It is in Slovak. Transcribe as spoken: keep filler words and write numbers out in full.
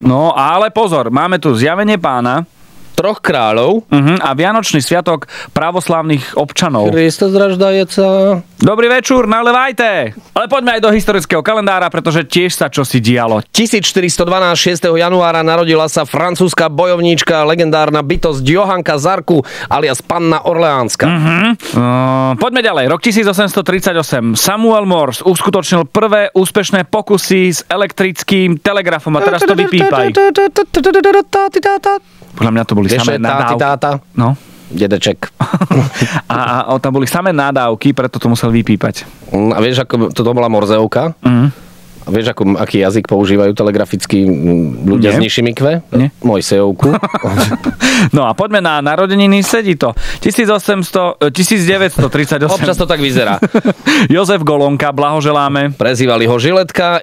No, ale pozor, máme tu zjavenie Pána, Troch kráľov uh-huh, a Vianočný sviatok pravoslávnych občanov. Kristus raždajeca. Dobrý večer, nalevajte! Ale poďme aj do historického kalendára, pretože tiež sa čosi dialo. tisícštyristodvanásť, šiesteho januára narodila sa francúzska bojovníčka, legendárna bytosť Johanka Zarku alias Panna Orleánska. Uh-huh. Uh, poďme ďalej. Rok tisícosemstotridsaťosem. Samuel Morse uskutočnil prvé úspešné pokusy s elektrickým telegrafom a teraz to vypípaj. Podľa mňa to boli Vieš, samé nadávky. táta? No. Dedeček. a, a tam boli samé nadávky, preto to musel vypípať. A vieš, ako toto bola Morzeovka? Mhm. A vieš, ako, aký jazyk používajú telegraficky ľudia Nie. s nižšími kve? Nie. Mojsejovku. No a poďme na narodeniny, sedí to. tisícosemsto, tisícdeväťstotridsaťosem. Občas to tak vyzerá. Jozef Golonka, blahoželáme. Prezývali ho Žiletka,